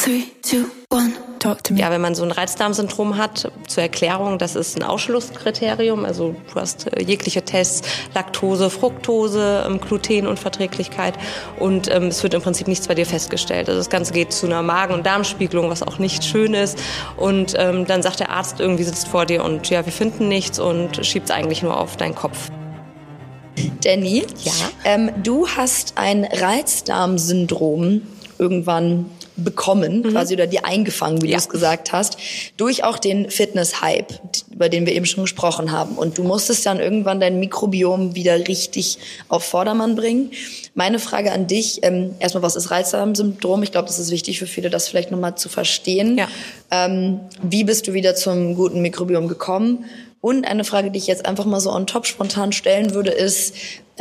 3, 2, 1, talk to me. Ja, wenn man so ein Reizdarmsyndrom hat, zur Erklärung, das ist ein Ausschlusskriterium. Also du hast jegliche Tests, Laktose, Fructose, Glutenunverträglichkeit und es wird im Prinzip nichts bei dir festgestellt. Also das Ganze geht zu einer Magen- und Darmspiegelung, was auch nicht schön ist. Und dann sagt der Arzt irgendwie, sitzt vor dir und ja, wir finden nichts und schiebt es eigentlich nur auf deinen Kopf. Danny, Ja? Du hast ein Reizdarmsyndrom irgendwann bekommen, quasi, oder dir eingefangen, wie du es gesagt hast, durch auch den Fitness-Hype, über den wir eben schon gesprochen haben. Und du musstest dann irgendwann dein Mikrobiom wieder richtig auf Vordermann bringen. Meine Frage an dich, erstmal, was ist Reizdarmsyndrom? Ich glaube, das ist wichtig für viele, das vielleicht nochmal zu verstehen. Ja. Wie bist du wieder zum guten Mikrobiom gekommen? Und eine Frage, die ich jetzt einfach mal so on top spontan stellen würde, ist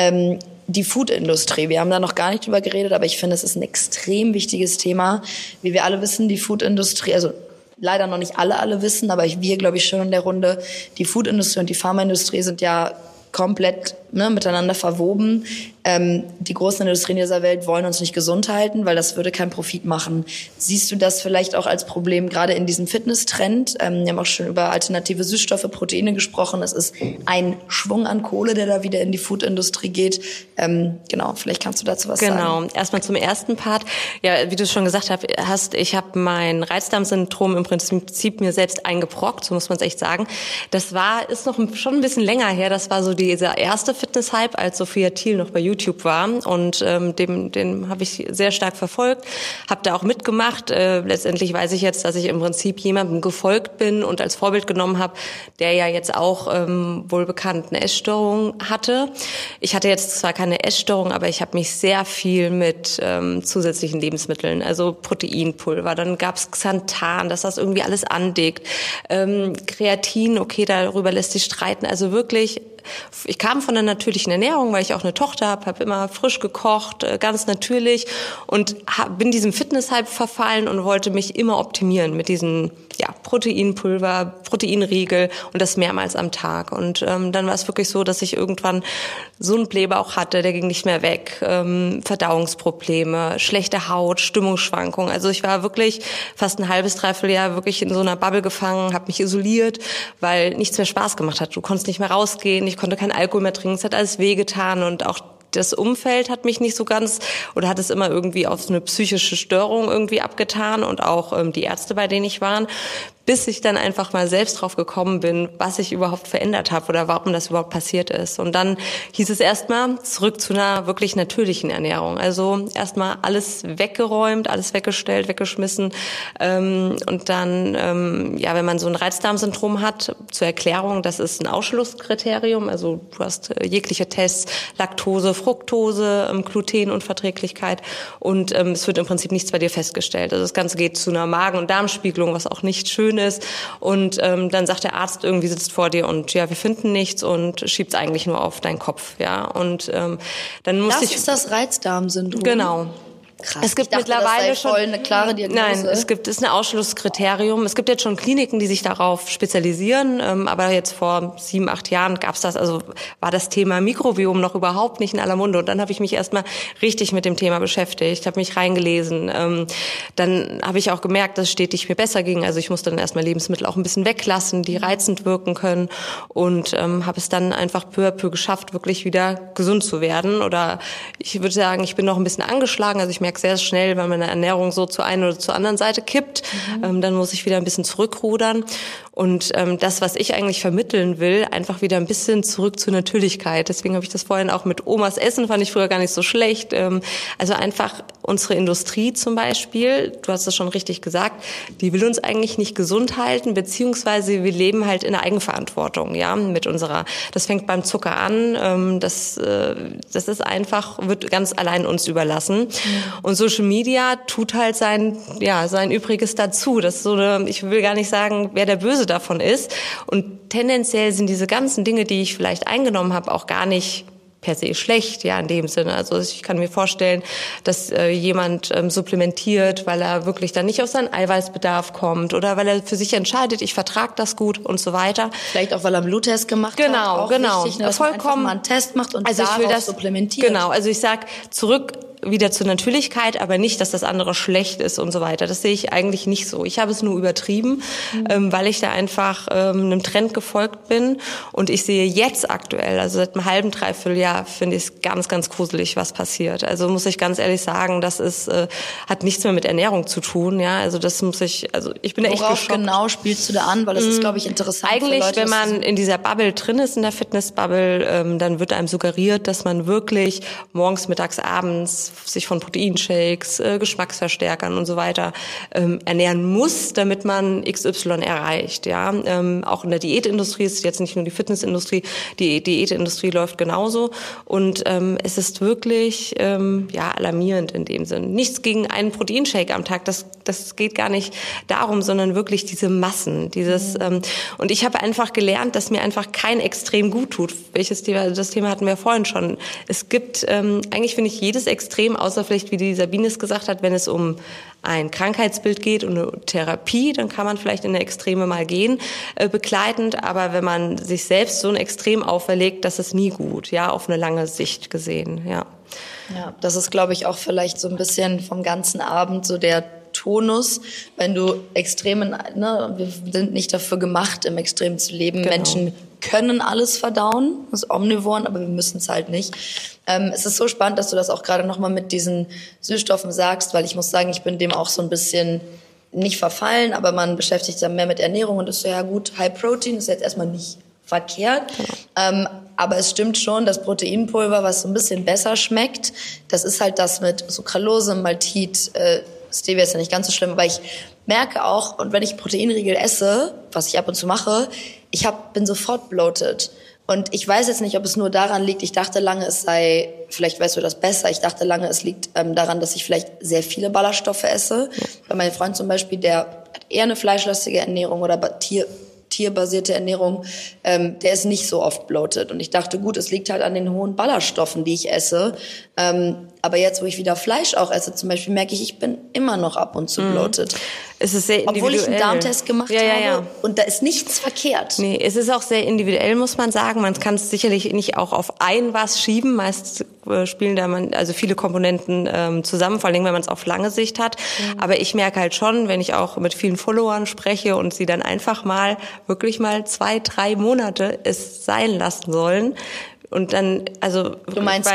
die Food-Industrie. Wir haben da noch gar nicht drüber geredet, aber ich finde, es ist ein extrem wichtiges Thema. Wie wir alle wissen, die Food-Industrie, also leider noch nicht alle wissen, aber wir, glaube ich, schon in der Runde, die Food-Industrie und die Pharmaindustrie sind ja komplett miteinander verwoben. Die großen Industrien dieser Welt wollen uns nicht gesund halten, weil das würde keinen Profit machen. Siehst du das vielleicht auch als Problem, gerade in diesem Fitness-Trend? Wir haben auch schon über alternative Süßstoffe, Proteine gesprochen. Es ist ein Schwung an Kohle, der da wieder in die Food-Industrie geht. Genau, vielleicht kannst du dazu was sagen. Genau, erstmal zum ersten Part. Ja, wie du schon gesagt hast, ich habe mein Reizdarmsyndrom im Prinzip mir selbst eingebrockt, so muss man es echt sagen. Das ist noch schon ein bisschen länger her. Das war so dieser erste Fitness-Hype, als Sophia Thiel noch bei YouTube war, und den habe ich sehr stark verfolgt, habe da auch mitgemacht. Letztendlich weiß ich jetzt, dass ich im Prinzip jemandem gefolgt bin und als Vorbild genommen habe, der ja jetzt auch wohl bekannt eine Essstörung hatte. Ich hatte jetzt zwar keine Essstörung, aber ich habe mich sehr viel mit zusätzlichen Lebensmitteln, also Proteinpulver, dann gab's Xanthan, dass das irgendwie alles andickt, Kreatin, okay, darüber lässt sich streiten, also wirklich. Ich kam von der natürlichen Ernährung, weil ich auch eine Tochter habe immer frisch gekocht, ganz natürlich, und bin diesem Fitness-Hype verfallen und wollte mich immer optimieren mit diesen Proteinpulver, Proteinriegel und das mehrmals am Tag. Und dann war es wirklich so, dass ich irgendwann so einen Blähbauch hatte, der ging nicht mehr weg, Verdauungsprobleme, schlechte Haut, Stimmungsschwankungen. Also ich war wirklich fast ein halbes, dreiviertel Jahr wirklich in so einer Bubble gefangen, habe mich isoliert, weil nichts mehr Spaß gemacht hat. Du konntest nicht mehr rausgehen, ich konnte keinen Alkohol mehr trinken, es hat alles wehgetan, und auch das Umfeld hat mich nicht so ganz, oder hat es immer irgendwie auf eine psychische Störung irgendwie abgetan, und auch die Ärzte, bei denen ich war, bis ich dann einfach mal selbst drauf gekommen bin, was ich überhaupt verändert habe oder warum das überhaupt passiert ist. Und dann hieß es erstmal zurück zu einer wirklich natürlichen Ernährung. Also erstmal alles weggeräumt, alles weggestellt, weggeschmissen. Und dann, wenn man so ein Reizdarmsyndrom hat, zur Erklärung, das ist ein Ausschlusskriterium. Also du hast jegliche Tests, Laktose, Fructose, Glutenunverträglichkeit, und es wird im Prinzip nichts bei dir festgestellt. Also das Ganze geht zu einer Magen- und Darmspiegelung, was auch nicht schön ist. Und dann sagt der Arzt irgendwie, sitzt vor dir und ja, wir finden nichts, und schiebt es eigentlich nur auf deinen Kopf. Ja, und dann musste ich... Das ist das Reizdarmsyndrom? Genau. Krass. Es gibt ich dachte, mittlerweile das sei voll schon eine klare Diagnose. Nein, ist ein Ausschlusskriterium. Es gibt jetzt schon Kliniken, die sich darauf spezialisieren, aber jetzt vor 7, 8 Jahren gab's das, also war das Thema Mikrobiom noch überhaupt nicht in aller Munde. Und dann habe ich mich erstmal richtig mit dem Thema beschäftigt, habe mich reingelesen. Dann habe ich auch gemerkt, dass es stetig mir besser ging. Also ich musste dann erstmal Lebensmittel auch ein bisschen weglassen, die reizend wirken können, und habe es dann einfach peu à peu geschafft, wirklich wieder gesund zu werden. Oder ich würde sagen, ich bin noch ein bisschen angeschlagen, also ich merke sehr schnell, wenn meine Ernährung so zur einen oder zur anderen Seite kippt, dann muss ich wieder ein bisschen zurückrudern. Und das, was ich eigentlich vermitteln will, einfach wieder ein bisschen zurück zur Natürlichkeit. Deswegen habe ich das vorhin auch mit Omas Essen, fand ich früher gar nicht so schlecht. Also einfach unsere Industrie zum Beispiel, du hast es schon richtig gesagt, die will uns eigentlich nicht gesund halten, beziehungsweise wir leben halt in der Eigenverantwortung, ja, mit unserer, das fängt beim Zucker an, das ist einfach, wird ganz allein uns überlassen. Und Social Media tut halt sein Übriges dazu. Das ist so ich will gar nicht sagen, wer der Böse davon ist. Und tendenziell sind diese ganzen Dinge, die ich vielleicht eingenommen habe, auch gar nicht per se schlecht, ja, in dem Sinne. Also ich kann mir vorstellen, dass jemand supplementiert, weil er wirklich dann nicht auf seinen Eiweißbedarf kommt oder weil er für sich entscheidet, ich vertrage das gut und so weiter. Vielleicht auch, weil er einen Bluttest gemacht hat. Genau. Wichtig, dass man einfach mal einen Test macht und also darauf ich will das supplementiert. Genau, also ich sag zurück wieder zur Natürlichkeit, aber nicht, dass das andere schlecht ist und so weiter. Das sehe ich eigentlich nicht so. Ich habe es nur übertrieben, weil ich da einfach einem Trend gefolgt bin. Und ich sehe jetzt aktuell, also seit einem halben, dreiviertel Jahr, finde ich es ganz, ganz gruselig, was passiert. Also muss ich ganz ehrlich sagen, das ist hat nichts mehr mit Ernährung zu tun. Ja, also das muss ich, also ich bin echt geschockt. Worauf genau spielst du da an? Weil das ist, glaube ich, interessant eigentlich, für Leute, wenn man in dieser Bubble drin ist, in der Fitnessbubble, dann wird einem suggeriert, dass man wirklich morgens, mittags, abends sich von Proteinshakes, Geschmacksverstärkern und so weiter ernähren muss, damit man XY erreicht. Ja, auch in der Diätindustrie ist jetzt nicht nur die Fitnessindustrie, die Diätindustrie läuft genauso. Und es ist wirklich alarmierend in dem Sinn. Nichts gegen einen Proteinshake am Tag, das geht gar nicht darum, sondern wirklich diese Massen, und ich habe einfach gelernt, dass mir einfach kein Extrem gut tut. Das Thema hatten wir vorhin schon. Es gibt eigentlich, finde ich, jedes Extrem, außer vielleicht, wie die Sabine es gesagt hat, wenn es um ein Krankheitsbild geht und eine Therapie, dann kann man vielleicht in eine Extreme mal gehen, begleitend. Aber wenn man sich selbst so ein Extrem auferlegt, das ist nie gut, ja, auf eine lange Sicht gesehen, ja. Ja, das ist, glaube ich, auch vielleicht so ein bisschen vom ganzen Abend so der Tonus, wenn du Extremen, wir sind nicht dafür gemacht, im Extrem zu leben. Genau. Menschen können alles verdauen, das ist Omnivoren, aber wir müssen es halt nicht. Es ist so spannend, dass du das auch gerade nochmal mit diesen Süßstoffen sagst, weil ich muss sagen, ich bin dem auch so ein bisschen nicht verfallen, aber man beschäftigt sich dann mehr mit Ernährung und ist so, ja gut, High Protein ist jetzt erstmal nicht verkehrt. Genau. Aber es stimmt schon, das Proteinpulver, was so ein bisschen besser schmeckt, das ist halt das mit Sucralose, Maltit, Stevia ist ja nicht ganz so schlimm, aber ich merke auch, und wenn ich Proteinriegel esse, was ich ab und zu mache, bin sofort bloated. Und ich weiß jetzt nicht, ob es nur daran liegt, ich dachte lange, es sei, vielleicht weißt du das besser, ich dachte lange, es liegt daran, dass ich vielleicht sehr viele Ballaststoffe esse. Ja. Weil mein Freund zum Beispiel, der hat eher eine fleischlastige Ernährung oder tierbasierte Ernährung, der ist nicht so oft bloated. Und ich dachte, gut, es liegt halt an den hohen Ballaststoffen, die ich esse. Aber jetzt, wo ich wieder Fleisch auch esse, zum Beispiel, merke ich bin immer noch ab und zu bloated. Es ist sehr individuell. Obwohl ich einen Darmtest gemacht habe und da ist nichts verkehrt. Nee, es ist auch sehr individuell, muss man sagen. Man kann es sicherlich nicht auch auf ein was schieben. Meist spielen da viele Komponenten zusammen, vor allem wenn man es auf lange Sicht hat. Mhm. Aber ich merke halt schon, wenn ich auch mit vielen Followern spreche und sie dann einfach wirklich mal 2-3 Monate es sein lassen sollen. Und dann, also du meinst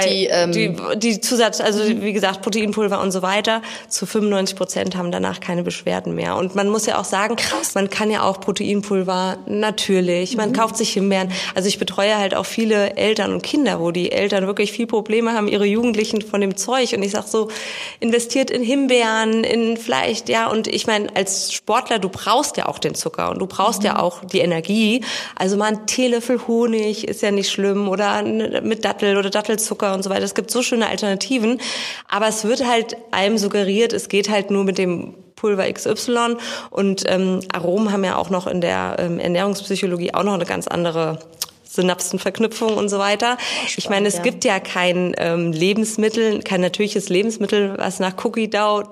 die Zusatz, also wie gesagt, Proteinpulver und so weiter, zu 95% haben danach keine Beschwerden mehr. Und man muss ja auch sagen, man kann ja auch Proteinpulver natürlich, man kauft sich Himbeeren. Also ich betreue halt auch viele Eltern und Kinder, wo die Eltern wirklich viel Probleme haben, ihre Jugendlichen von dem Zeug. Und ich sag so, investiert in Himbeeren, in Fleisch, ja. Und ich meine, als Sportler, du brauchst ja auch den Zucker und du brauchst ja auch die Energie. Also mal ein Teelöffel Honig ist ja nicht schlimm oder mit Dattel oder Dattelzucker und so weiter. Es gibt so schöne Alternativen, aber es wird halt einem suggeriert, es geht halt nur mit dem Pulver XY und Aromen haben ja auch noch in der Ernährungspsychologie auch noch eine ganz andere Synapsenverknüpfung und so weiter. Spannend, ich meine, es gibt ja kein Lebensmittel, kein natürliches Lebensmittel, was nach Cookie Dough,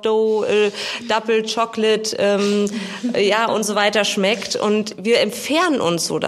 Double Chocolate, und so weiter schmeckt. Und wir entfernen uns so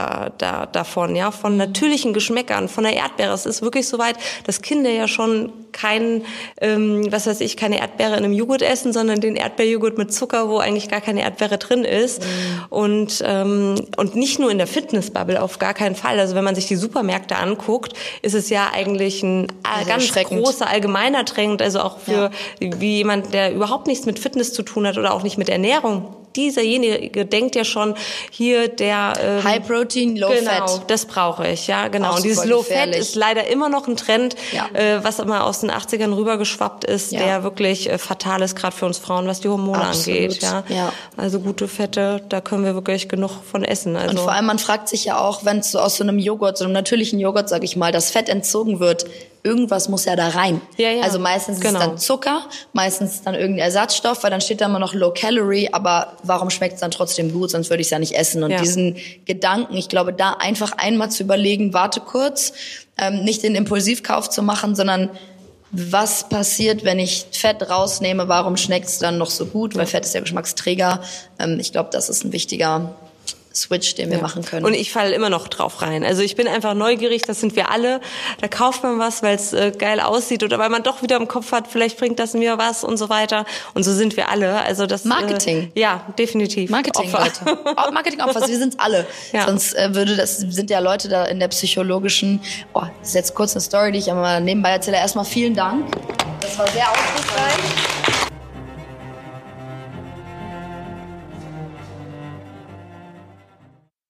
davon, ja, von natürlichen Geschmäckern, von der Erdbeere. Es ist wirklich so weit, dass Kinder ja schon keine Erdbeere in einem Joghurt essen, sondern den Erdbeerjoghurt mit Zucker, wo eigentlich gar keine Erdbeere drin ist. Und nicht nur in der Fitnessbubble, auf gar keinen Fall. Also wenn man sich die Supermärkte anguckt, ist es ja eigentlich ein ganz großer allgemeiner Trend, also auch für wie jemand, der überhaupt nichts mit Fitness zu tun hat oder auch nicht mit Ernährung. Dieserjenige denkt ja schon, hier der High Protein, Low Fat. Genau, das brauche ich, ja, genau. Und dieses Low Fat ist leider immer noch ein Trend, was immer aus den 80ern rübergeschwappt ist, der wirklich fatal ist, gerade für uns Frauen, was die Hormone angeht. Ja. Also gute Fette, da können wir wirklich genug von essen. Also. Und vor allem, man fragt sich ja auch, wenn so aus so einem Joghurt, so einem natürlichen Joghurt, sag ich mal, das Fett entzogen wird, irgendwas muss ja da rein. Also meistens ist es dann Zucker, meistens dann irgendein Ersatzstoff, weil dann steht da immer noch Low Calorie, aber warum schmeckt es dann trotzdem gut, sonst würde ich es ja nicht essen. Und diesen Gedanken, ich glaube, da einfach einmal zu überlegen, warte kurz, nicht den Impulsivkauf zu machen, sondern was passiert, wenn ich Fett rausnehme, warum schmeckt es dann noch so gut, weil Fett ist der Geschmacksträger. Ich glaube, das ist ein wichtiger Switch, den wir machen können. Und ich falle immer noch drauf rein. Also ich bin einfach neugierig, das sind wir alle. Da kauft man was, weil es geil aussieht oder weil man doch wieder im Kopf hat, vielleicht bringt das mir was und so weiter. Und so sind wir alle. Also das Marketing. Ja, definitiv. Marketing, Leute. Marketing-Opfer, wir sind alle. Ja. Sonst sind ja Leute da in der psychologischen, das ist jetzt kurz eine Story, die ich aber nebenbei erzähle. Erstmal vielen Dank. Das war sehr aufschlussreich.